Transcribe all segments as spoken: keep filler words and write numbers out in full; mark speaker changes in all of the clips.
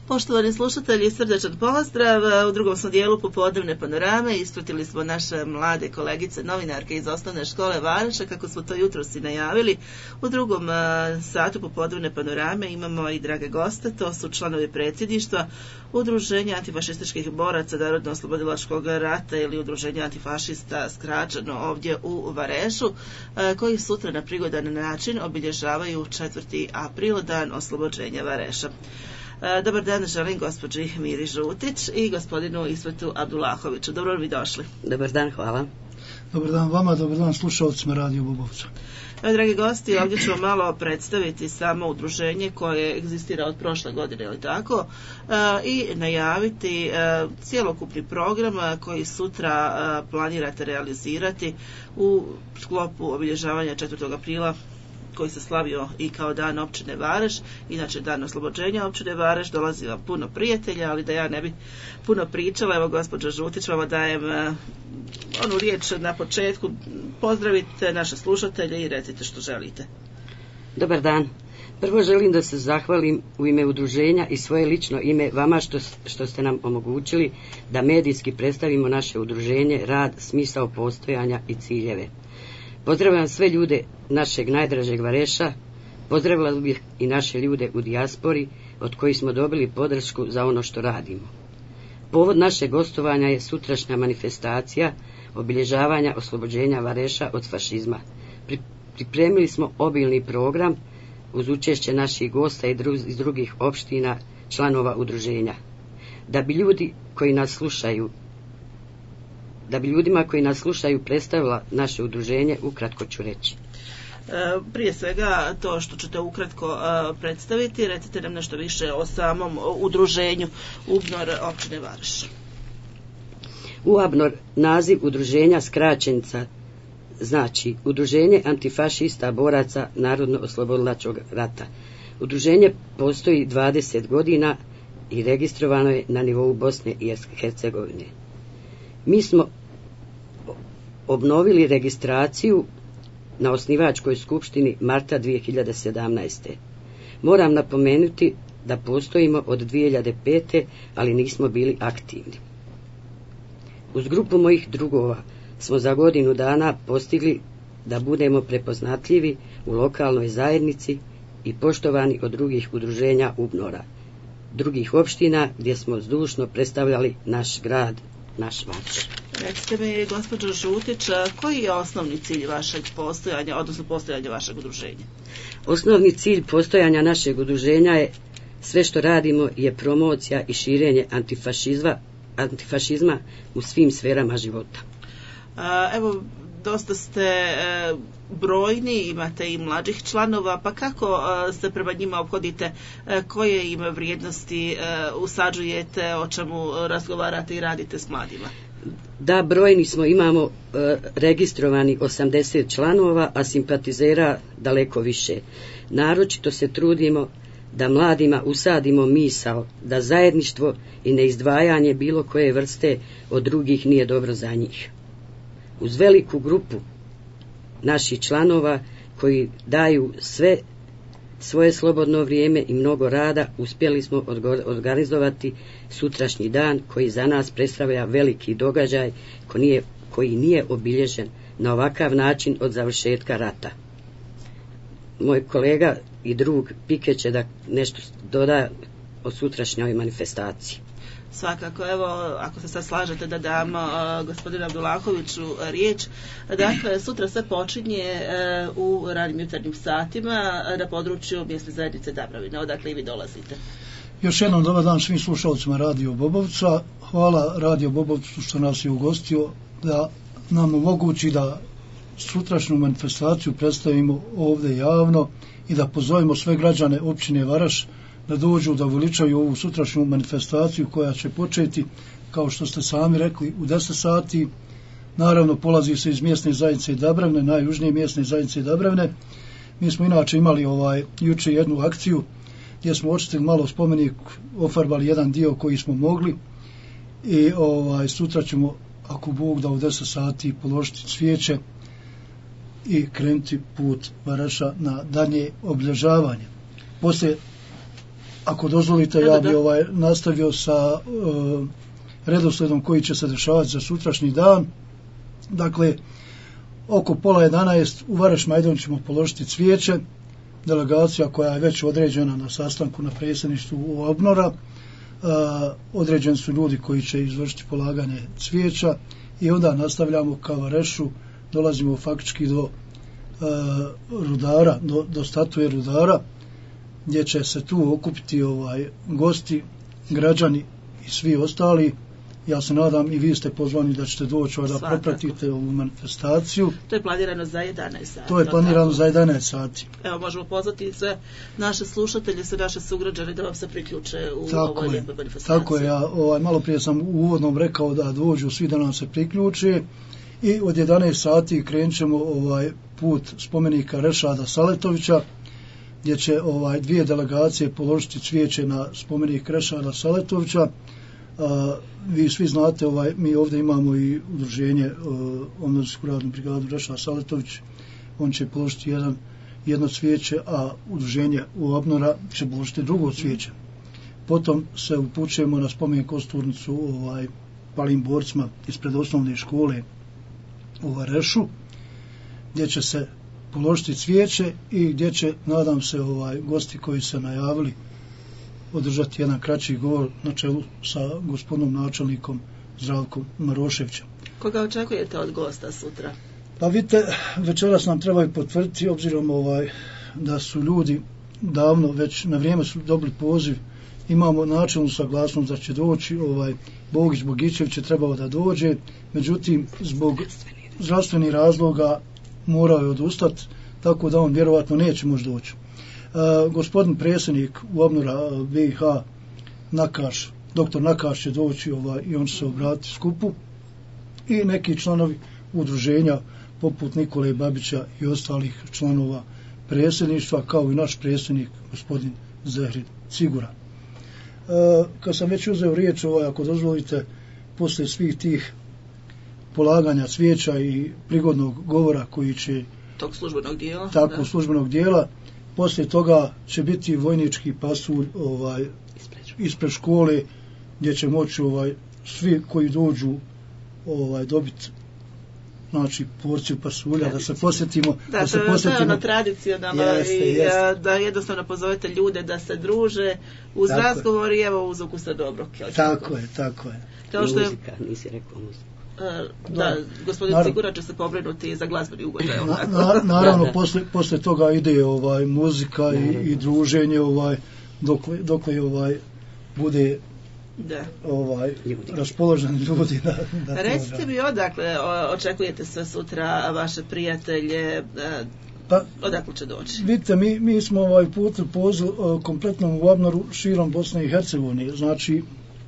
Speaker 1: Poštovani slušatelji, srdečan pozdrav. U drugom smo dijelu popodnevne panorame ispratili smo naše mlade kolegice, novinarke iz osnovne škole Vareša, kako smo to jutros i najavili. U drugom satu popodnevne panorame imamo i drage goste, to su članovi predsjedništva Udruženja antifašističkih boraca Narodno-oslobodilačkog rata ili Udruženja antifašista skraćeno ovdje u Varešu, koji sutra na prigodan način obilježavaju četvrti april, dan oslobođenja Vareša. Dobar dan želim gospođi Miri Žutić i gospodinu Isvetu Abdulahoviću. Dobro mi došli.
Speaker 2: Dobar dan, hvala.
Speaker 3: Dobar dan vama, dobar dan slušalcima Radio Bobovca.
Speaker 1: Evo, dragi gosti, ovdje ćemo malo predstaviti samo udruženje koje egzistira od prošle godine, ili tako, i najaviti cjelokupni program koji sutra planirate realizirati u sklopu obilježavanja četvrtog aprila, koji se slavio i kao dan općine Vareš, inače dan oslobođenja općine Vareš. Dolazi vam puno prijatelja, ali da ja ne bi puno pričala, evo gospođa Žutić, vama dajem uh, onu riječ na početku. Pozdravite naše slušatelje i recite što želite.
Speaker 2: Dobar dan. Prvo želim da se zahvalim u ime udruženja i svoje lično ime vama što, što ste nam omogućili da medijski predstavimo naše udruženje, rad, smisao postojanja i ciljeve. Pozdravljam sve ljude našeg najdražeg Vareša, pozdravljam bih i naše ljude u dijaspori od kojih smo dobili podršku za ono što radimo. Povod našeg gostovanja je sutrašnja manifestacija obilježavanja oslobođenja Vareša od fašizma. Pripremili smo obilni program uz učešće naših gosta i iz drugih opština članova udruženja. Da bi ljudi koji nas slušaju Da bi ljudima koji nas slušaju predstavila naše udruženje, ukratko ću reći.
Speaker 1: E, prije svega to što ćete ukratko e, predstaviti, recite nam nešto više o samom udruženju UBNOR općine Vareš.
Speaker 2: UABNOR, naziv udruženja skraćenica, znači Udruženje antifašista boraca Narodno-oslobodilačkog rata. Udruženje postoji dvadeset godina i registrovano je na nivou Bosne i Hercegovine. Mi smo obnovili registraciju na osnivačkoj skupštini marta dvije hiljade sedamnaeste. Moram napomenuti da postojimo od dvije hiljade pete. ali nismo bili aktivni. Uz grupu mojih drugova smo za godinu dana postigli da budemo prepoznatljivi u lokalnoj zajednici i poštovani od drugih udruženja UBNOR-a, drugih opština gdje smo zdušno predstavljali naš grad, naš Vareš.
Speaker 1: Recite mi, gospođo Žutić, koji je osnovni cilj vašeg postojanja, odnosno postojanja vašeg udruženja?
Speaker 2: Osnovni cilj postojanja našeg udruženja je sve što radimo je promocija i širenje antifašizma, antifašizma u svim sferama života.
Speaker 1: A, evo, dosta ste e, brojni, imate i mlađih članova, pa kako e, se prema njima obhodite, e, koje im vrijednosti e, usađujete, o čemu razgovarate i radite s mladima?
Speaker 2: Da, brojni smo, imamo e, registrovani osamdeset članova, a simpatizera daleko više. Naročito se trudimo da mladima usadimo misao da zajedništvo i neizdvajanje bilo koje vrste od drugih nije dobro za njih. Uz veliku grupu naših članova koji daju sve svoje slobodno vrijeme i mnogo rada, uspjeli smo organizovati sutrašnji dan koji za nas predstavlja veliki događaj koji nije, koji nije obilježen na ovakav način od završetka rata. Moj kolega i drug Pike će da nešto doda o sutrašnjoj manifestaciji.
Speaker 1: Svakako, evo, ako se sad slažete da dam uh, gospodinu Abdulahoviću riječ. Dakle, sutra sve počinje uh, u ranim jutarnjim satima uh, na području mjesne zajednice Dabravina. Odakle i vi dolazite?
Speaker 3: Još jednom dobar dan svim slušalcima Radio Bobovca. Hvala Radio Bobovcu što nas je ugostio da nam omogući da sutrašnju manifestaciju predstavimo ovdje javno i da pozovemo sve građane općine Vareš da dođu da veličaju ovu sutrašnju manifestaciju koja će početi, kao što ste sami rekli, u deset sati. Naravno, polazi se iz mjesne zajednice Dabravne, najjužnije mjesne zajednice Dabravne. Mi smo inače imali ovaj juče jednu akciju gdje smo očistili malo spomenik, ofarbali jedan dio koji smo mogli i ovaj sutra ćemo, ako Bog da, u deset sati položiti cvijeće i krenuti put Vareša na dalje obilježavanje. Poslije ako dozvolite, ja bi ovaj, nastavio sa uh, redosledom koji će se dešavati za sutrašnji dan. Dakle, oko pola jedanaest u Vareš Majdon ćemo položiti cvijeće. Delegacija koja je već određena na sastanku na predsjedništvu u Obnora. Uh, određeni su ljudi koji će izvršiti polaganje cvijeća i onda nastavljamo ka Varešu, dolazimo faktički do uh, Rudara, do, do statue Rudara, gdje će se tu okupiti ovaj gosti, građani i svi ostali. Ja se nadam i vi ste pozvani da ćete doći da propratite ovu manifestaciju.
Speaker 1: To je planirano za jedanaest sati.
Speaker 3: To je planirano za jedanaest sati.
Speaker 1: Evo, možemo pozvati sve naše slušatelje, sve naše sugrađane da vam se priključe u
Speaker 3: tako
Speaker 1: ovoj lijepoj manifestaciji. Tako je,
Speaker 3: ja ovaj, malo prije sam u uvodnom rekao da dođu svi da nam se priključe i od jedanaest sati krenut ćemo ovaj put spomenika Rešada Saletovića, gdje će ovaj dvije delegacije položiti cvijeće na spomenik Rešada Saletovića. A, vi svi znate, ovaj, mi ovdje imamo i udruženje Omladinsku radnu brigadu Rešad Saletović, on će položiti jedan, jedno cvijeće, a udruženje u Obnora će položiti drugo cvijeće. Potom se upućujemo na spomen kosturnicu ovaj, palim borcima ispred osnovne škole u Varešu, gdje će se položiti cvijeće i gdje će, nadam se, ovaj, gosti koji se najavili održati jedan kraći govor na čelu sa gospodinom načelnikom Zdravkom Maroševićem.
Speaker 1: Koga očekujete od gosta sutra?
Speaker 3: Pa vidite, večeras nam trebaju potvrditi, obzirom ovaj, da su ljudi davno, već na vrijeme su dobili poziv, imamo načelnu saglasnost da će doći, ovaj, Bogić Bogićević je trebao da dođe, međutim, zbog zdravstvenih razloga morao je odustati, tako da on vjerovatno neće moći doći. Uh, gospodin predsjednik u Obnora B i H Nakaš, doktor Nakaš će doći ovaj, i on će se obratiti skupu i neki članovi udruženja poput Nikole Babića i ostalih članova predsjedništva, kao i naš predsjednik gospodin Zehrid Cigura. Uh, kad sam već uzeo riječ, ovaj, ako dozvolite, poslije svih tih polaganja cvijeća i prigodnog govora koji će
Speaker 1: tog službenog dijela,
Speaker 3: tako
Speaker 1: da.
Speaker 3: službenog dijela, poslije toga će biti vojnički pasulj ovaj, ispred škole, gdje će moći ovaj, svi koji dođu ovaj, dobiti, znači, porciju pasulja, da se posjetimo.
Speaker 1: Da,
Speaker 3: da se
Speaker 1: to,
Speaker 3: posjetimo.
Speaker 1: to je ono tradicionalno,
Speaker 3: jeste,
Speaker 1: i
Speaker 3: jeste.
Speaker 1: da jednostavno pozovete ljude da se druže uz tako razgovor i evo uz ukusa dobrog.
Speaker 3: Tako je, tako je.
Speaker 2: Kao što je muzika, nisi rekao muzika.
Speaker 1: Uh, da, gospodin Cigura će se pobrinuti za glazbeni ugođaj.
Speaker 3: Na, na, naravno, da, da. Posle, posle toga ide ovaj, muzika i, i druženje, ovaj, dokle, dokle ovaj, bude
Speaker 1: da.
Speaker 3: Ovaj, raspoloženi ljudi. Da, da
Speaker 1: recite
Speaker 3: to,
Speaker 1: mi odakle očekujete sve sutra vaše prijatelje,
Speaker 3: pa,
Speaker 1: odakle će doći?
Speaker 3: Vidite, mi, mi smo ovaj put poziv kompletnom u Obnoru širom Bosne i Hercegovine, znači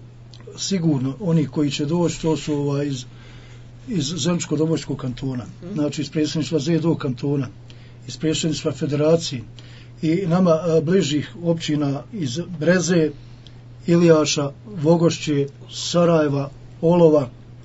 Speaker 3: sigurno oni koji će doći to su ovaj, iz iz Zemljičko-Dobojskog kantona, mm. znači iz predsjedništva Z D O kantona, iz predsjedništva federacije i nama a, bližih općina iz Breze, Ilijaša, Vogošće, Sarajeva, Olova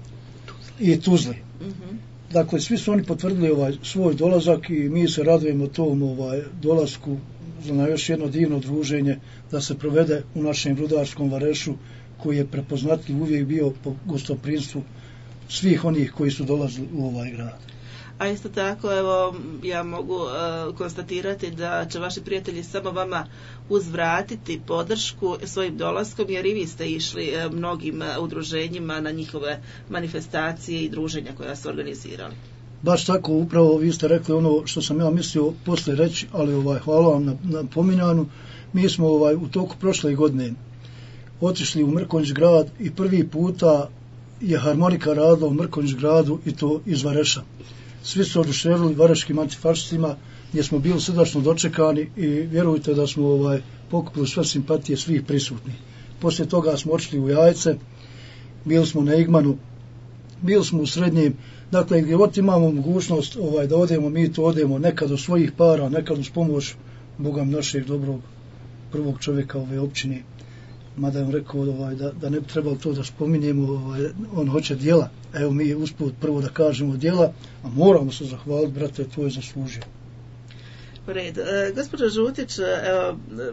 Speaker 3: i Tuzle. Mm-hmm. Dakle, svi su oni potvrdili ovaj svoj dolazak i mi se radujemo tom ovaj dolasku na još jedno divno druženje da se provede u našem rudarskom Varešu, koji je prepoznatljiv uvijek bio po gostoprimstvu svih onih koji su dolazili u ovaj grad.
Speaker 1: A isto tako, evo, ja mogu uh, konstatirati da će vaši prijatelji samo vama uzvratiti podršku svojim dolaskom, jer i vi ste išli uh, mnogim uh, udruženjima na njihove manifestacije i druženja koja su organizirali.
Speaker 3: Baš tako, upravo vi ste rekli ono što sam ja mislio posle reći, ali ovaj, hvala vam na, na pominjanju. Mi smo ovaj, u toku prošle godine otišli u Mrkonjić grad i prvi puta je harmonika radila u Mrkonjić gradu i to iz Vareša. Svi su oduševili vareškim antifašistima, gdje smo bili srdačno dočekani i vjerujte da smo ovaj, pokupili sve simpatije svih prisutnih. Poslije toga smo otišli u Jajce, bili smo na Igmanu, bili smo u Srednjem, dakle gdje god imamo mogućnost ovaj, da odemo, mi to odemo, nekad od svojih para, nekad uz pomoć Bogam našeg dobrog prvog čovjeka ove općine. Mada je on rekao ovaj, da, da ne bi trebalo to da spominjemo, ovaj, on hoće djela. Evo mi je usput prvo da kažemo djela, a moramo se zahvaliti, brate, to je zaslužio.
Speaker 1: U redu. E, gospođo Žutić, evo,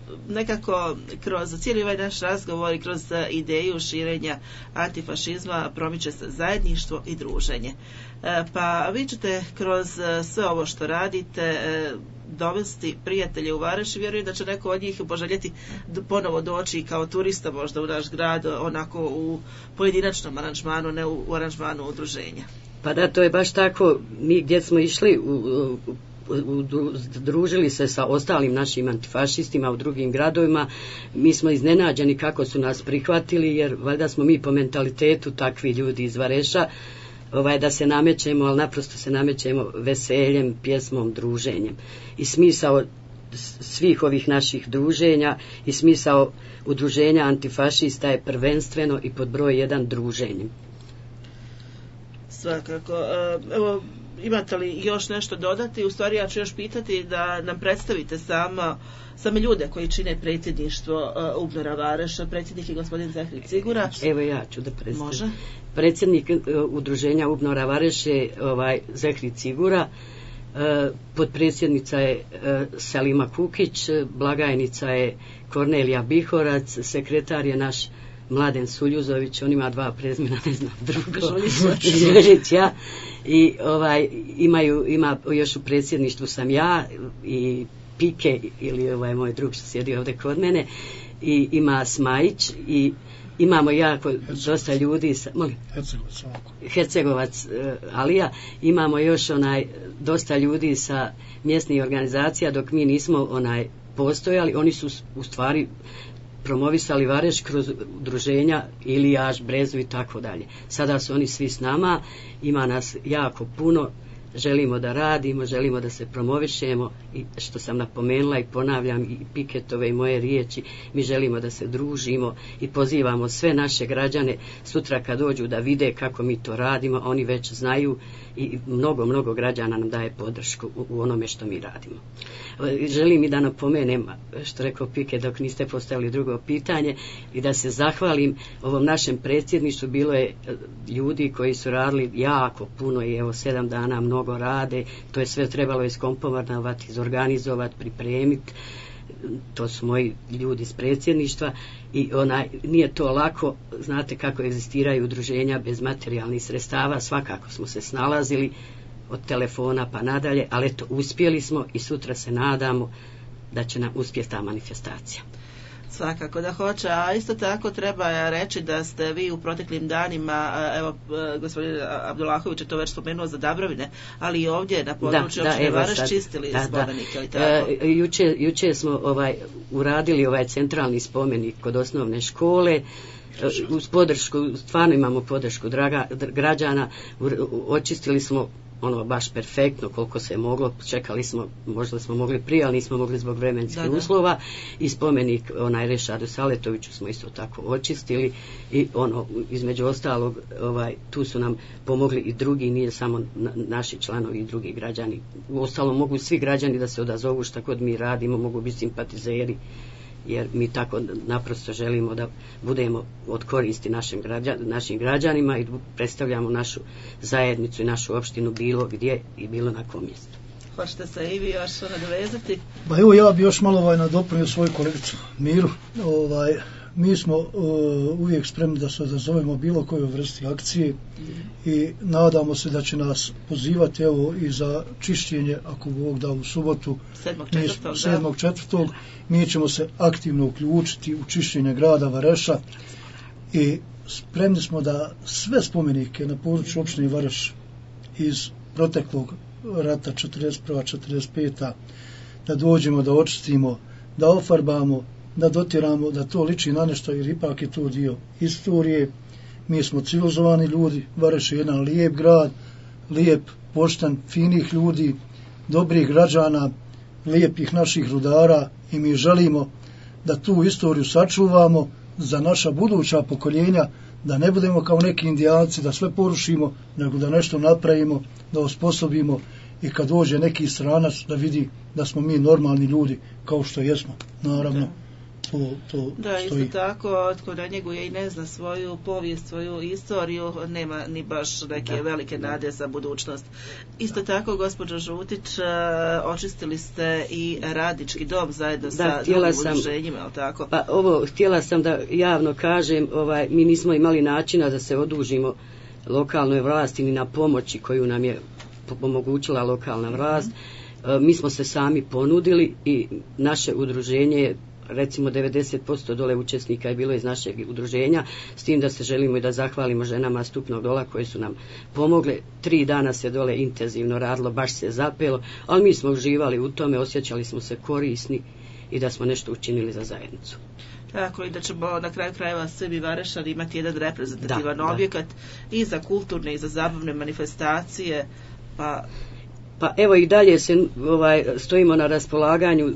Speaker 1: nekako kroz cijeli ovaj naš razgovor i kroz ideju širenja antifašizma promiče se zajedništvo i druženje. Pa vi ćete kroz sve ovo što radite dovesti prijatelje u Vareš i vjerujem da će neko od njih poželjeti ponovo doći kao turista možda u naš grad, onako u pojedinačnom aranžmanu, ne u, u aranžmanu udruženja.
Speaker 2: Pa da, to je baš tako. Mi gdje smo išli u, u, družili se sa ostalim našim antifašistima u drugim gradovima, mi smo iznenađeni kako su nas prihvatili, jer valjda smo mi po mentalitetu takvi ljudi iz Vareša, ovaj, da se namećemo, ali naprosto se namećemo veseljem, pjesmom, druženjem. I smisao svih ovih naših druženja i smisao udruženja antifašista je prvenstveno i pod broj jedan druženjem.
Speaker 1: Svakako. Evo, imate li još nešto dodati? U stvari ja ću još pitati da nam predstavite samo same ljude koji čine predsjedništvo uh, UBNOR-a Vareša. Predsjednik je gospodin Zehri Cigura.
Speaker 2: Evo ja ću da predstavim.
Speaker 1: Može.
Speaker 2: Predsjednik uh, udruženja UBNOR-a Vareš je ovaj, Zehri Cigura. Uh, potpredsjednica je uh, Selima Kukić, blagajnica je Kornelija Bihorac, sekretar je naš Mladen Suljuzović, on ima dva prezimena, ne znam drugo. Žulić, ja. I ovaj, imaju, ima još u predsjedništvu sam ja i Pike, ili ovaj moj drug što sjedi ovdje kod mene, i ima Smajić, i imamo jako Hercegovac. Dosta ljudi sa, molim,
Speaker 3: Hercegovac,
Speaker 2: Hercegovac uh, Alija, imamo još onaj dosta ljudi sa mjesnih organizacija, dok mi nismo onaj postojali, oni su u stvari promovisali Vareš kroz udruženja Ilijaš, Brezu i tako dalje. Sada su oni svi s nama, ima nas jako puno, želimo da radimo, želimo da se promovišemo i što sam napomenula i ponavljam i Piketove i moje riječi, mi želimo da se družimo i pozivamo sve naše građane sutra kad dođu da vide kako mi to radimo, oni već znaju i mnogo, mnogo građana nam daje podršku u, u onome što mi radimo. Želim i da napomenem, što rekao Pike dok niste postavili drugo pitanje, i da se zahvalim ovom našem predsjedništvu. Bilo je ljudi koji su radili jako puno i evo sedam dana mnogo rade, to je sve trebalo iskomponovati, izorganizovati, pripremiti. To su moji ljudi iz predsjedništva i onaj, nije to lako, znate kako egzistiraju udruženja bez materijalnih sredstava, svakako smo se snalazili od telefona pa nadalje, ali eto, uspjeli smo i sutra se nadamo da će nam uspjeti ta manifestacija.
Speaker 1: Svakako da hoće, a isto tako treba reći da ste vi u proteklim danima, evo gospodin Abdullahović je to već spomenuo za Dabrovine, ali i ovdje na području općine Vareš čistili da, spomenik, da. Ali tako?
Speaker 2: E, juče, juče smo ovaj, uradili ovaj centralni spomenik kod osnovne škole, uz podršku, stvarno imamo podršku draga, građana, očistili smo ono baš perfektno koliko se je moglo, čekali smo, možda smo mogli prije, ali nismo mogli zbog vremenskih da, da. uslova, i spomenik onaj Rešadu Saletoviću smo isto tako očistili i ono, između ostalog, ovaj, tu su nam pomogli i drugi, nije samo na, naši članovi i drugi građani, u ostalom mogu svi građani da se odazovu šta god mi radimo, mogu biti simpatizeri, jer mi tako naprosto želimo da budemo od koristi našim, građan, našim građanima i predstavljamo našu zajednicu i našu opštinu bilo gdje i bilo na kom mjestu.
Speaker 1: Hoćete se i vi još nadovezati?
Speaker 3: Ba evo, ja bi još malo ovaj nadopunio svoju kolegicu Miru. Ovaj, mi smo uh, uvijek spremni da se odazovemo bilo kojoj vrsti akcije mm. i nadamo se da će nas pozivati evo i za čišćenje, ako Bog da, u subotu sedmog četvrtog mi ćemo se aktivno uključiti u čišćenje grada Vareša i spremni smo da sve spomenike na području opštine Vareš iz proteklog rata četrdeset prva četrdeset peta da dođemo, da očistimo, da ofarbamo, da dotiramo, da to liči na nešto, jer ipak je to dio istorije. Mi smo civilizovani ljudi, Vareš je jedan lijep grad, lijep, pošten, finih ljudi, dobrih građana, lijepih naših rudara, i mi želimo da tu istoriju sačuvamo za naša buduća pokoljenja, da ne budemo kao neki indijanci da sve porušimo, nego da nešto napravimo, da osposobimo, i kad dođe neki stranac da vidi da smo mi normalni ljudi kao što jesmo, naravno to, to
Speaker 1: da,
Speaker 3: stoji.
Speaker 1: isto tako, tko na njeguje i ne zna svoju povijest, svoju istoriju, nema ni baš neke da, velike da. nade za budućnost. Isto da. tako, gospođo Žutić, očistili ste i Radnički dom zajedno da, sa drugim udruženjima, ali tako?
Speaker 2: Pa ovo, htjela sam da javno kažem, ovaj, mi nismo imali načina da se odužimo lokalnoj vlasti ni na pomoći koju nam je omogućila lokalna vlast. Mm-hmm. Mi smo se sami ponudili i naše udruženje je recimo devedeset posto dole učesnika je bilo iz našeg udruženja, s tim da se želimo i da zahvalimo ženama Stupnog dola koje su nam pomogle. Tri dana se dole intenzivno radilo, baš se zapelo, ali mi smo uživali u tome, osjećali smo se korisni i da smo nešto učinili za zajednicu.
Speaker 1: Tako, i da ćemo na kraju krajeva svi mi Varešani imati jedan reprezentativan da, objekat da. i za kulturne i za zabavne manifestacije. Pa,
Speaker 2: pa evo i dalje se ovaj, stojimo na raspolaganju.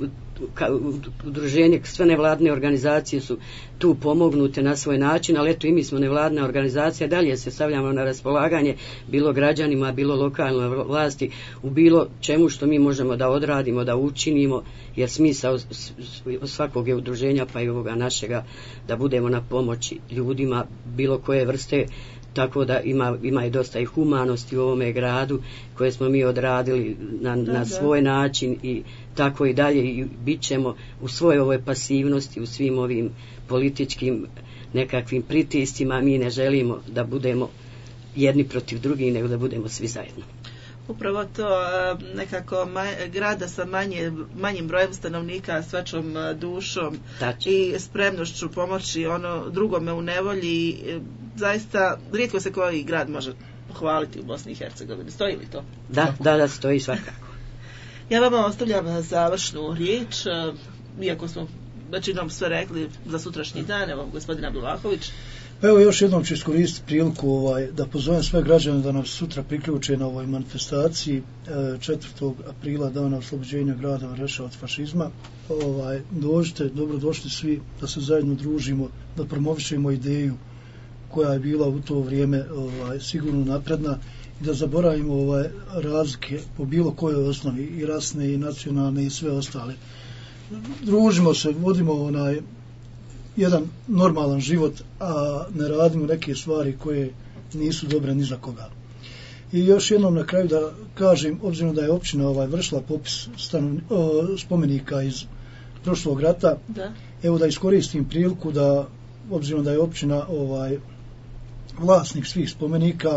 Speaker 2: Udruženje, sve nevladne organizacije su tu pomognute na svoj način, ali eto i mi smo nevladna organizacija, dalje se stavljamo na raspolaganje bilo građanima, bilo lokalnoj vlasti, u bilo čemu što mi možemo da odradimo, da učinimo, jer smisao svakog je udruženja, pa i ovoga našega, da budemo na pomoći ljudima bilo koje vrste, tako da ima, ima i dosta i humanosti u ovome gradu koje smo mi odradili na, na svoj način i tako i dalje i bit ćemo u svojoj ovoj pasivnosti, u svim ovim političkim nekakvim pritiscima. Mi ne želimo da budemo jedni protiv drugih, nego da budemo svi zajedno.
Speaker 1: Upravo to, nekako maj, grada sa manje, manjim brojem stanovnika, s većom dušom Tači. i spremnošću pomoći ono drugome u nevolji. Zaista, rijetko se koji grad može pohvaliti u Bosni i Hercegovini. Stoji li to?
Speaker 2: Da, da, da, stoji svakako.
Speaker 1: Ja vama ostavljam završnu riječ, iako smo većinom sve rekli za sutrašnji dan, evo gospodin Abdullahović.
Speaker 3: Evo još jednom ću iskoristiti priliku ovaj, da pozovem sve građane da nam sutra priključe na ovoj manifestaciji četvrtog aprila, dana oslobođenja grada Vareša od fašizma. Ovaj, dođite, dobrodošli svi da se zajedno družimo, da promovišemo ideju koja je bila u to vrijeme ovaj, sigurno napredna i da zaboravimo ovaj, razlike po bilo kojoj osnovi, i rasne i nacionalne i sve ostale. Družimo se, vodimo onaj jedan normalan život, a ne radimo neke stvari koje nisu dobre ni za koga. I još jednom na kraju da kažem, obzirom da je općina ovaj, vršila popis stanov, o, spomenika iz prošlog rata, da. evo da iskoristim priliku da, obzirom da je općina ovaj, vlasnik svih spomenika,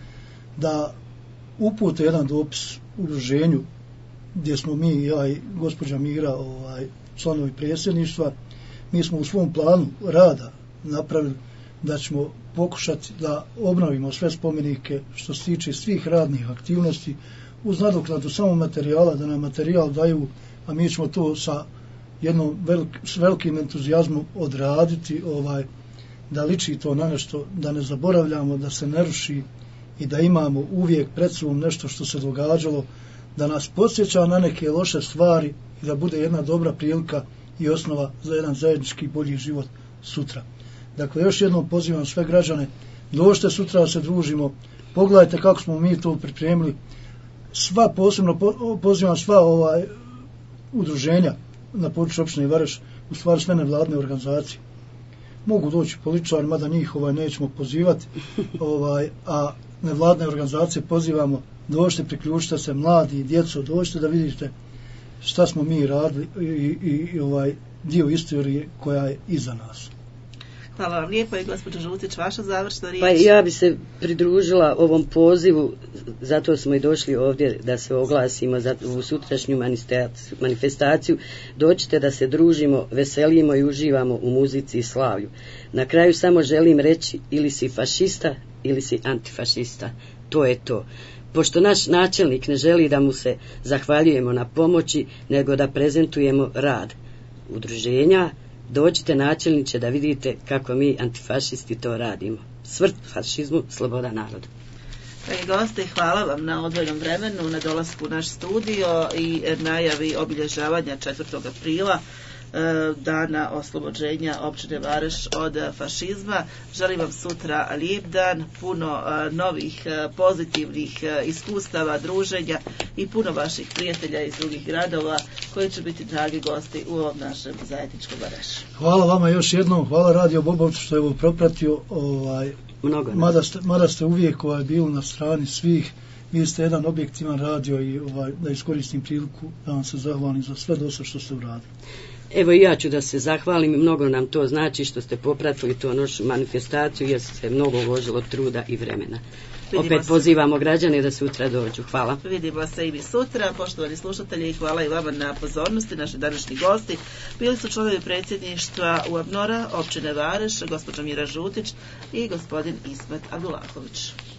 Speaker 3: da upute jedan dopis udruženju gdje smo mi, ja i gospođa Mira, ovaj, članovi predsjedništva. Mi smo u svom planu rada napravili da ćemo pokušati da obnovimo sve spomenike što se tiče svih radnih aktivnosti uz nadoknadu samo materijala, da nam materijal daju, a mi ćemo to sa jednom velik, s velikim entuzijazmom odraditi, ovaj, da liči to na nešto, da ne zaboravljamo, da se ne ruši i da imamo uvijek pred sobom nešto što se događalo, da nas podsjeća na neke loše stvari i da bude jedna dobra prilika i osnova za jedan zajednički bolji život sutra. Dakle, još jednom pozivam sve građane, dođite sutra da se družimo, pogledajte kako smo mi to pripremili. Sva, posebno pozivam sva ovaj udruženja na području opštine Vareš, u stvari sve nevladne organizacije. Mogu doći političari, mada njih ovaj, nećemo pozivati, ovaj, a nevladne organizacije pozivamo, dođite, priključite se, mladi, djeco, dođite da vidite šta smo mi radili i, i, i ovaj dio istorije koja je iza nas.
Speaker 1: Hvala vam lijepo. I gospođo Žutić, vaša završna riječ.
Speaker 2: Pa ja bi se pridružila ovom pozivu, zato smo i došli ovdje da se oglasimo za u sutrašnju manifestaciju. Dođite da se družimo, veselimo i uživamo u muzici i slavlju. Na kraju samo želim reći, ili si fašista ili si antifašista. To je to. Pošto naš načelnik ne želi da mu se zahvaljujemo na pomoći, nego da prezentujemo rad udruženja, dođite načelniče da vidite kako mi antifašisti to radimo. Smrt fašizmu, sloboda narodu.
Speaker 1: Dragi goste, hvala vam na odvojenom vremenu, na dolasku u naš studio i najavi obilježavanja četvrtog aprila dana oslobođenja općine Vareš od fašizma. Želim vam sutra lijep dan, puno novih pozitivnih iskustava, druženja i puno vaših prijatelja iz drugih gradova koji će biti dragi gosti u ovom našem zajedničkom Varešu.
Speaker 3: Hvala vama još jednom, hvala Radio Bobovcu što je ovo propratio, ovaj,
Speaker 2: Mnogo
Speaker 3: mada, ste, mada ste uvijek ovaj, bili na strani svih. Vi ste jedan objektivan radio i ovaj, da iskoristim priliku da vam se zahvalim za sve dosta što ste uradili.
Speaker 2: Evo i ja ću da se zahvalim i mnogo nam to znači što ste popratili tu našu manifestaciju jer se mnogo uložilo truda i vremena. Vidimo Opet se. Pozivamo građane da sutra dođu. Hvala.
Speaker 1: Vidimo se i mi sutra, poštovani slušatelji, i hvala i vama na pozornosti. Naši današnji gosti bili su članovi predsjedništva U A B N O R-a općine Vareš, gospođa Mira Žutić i gospodin Ismet Abdulahović.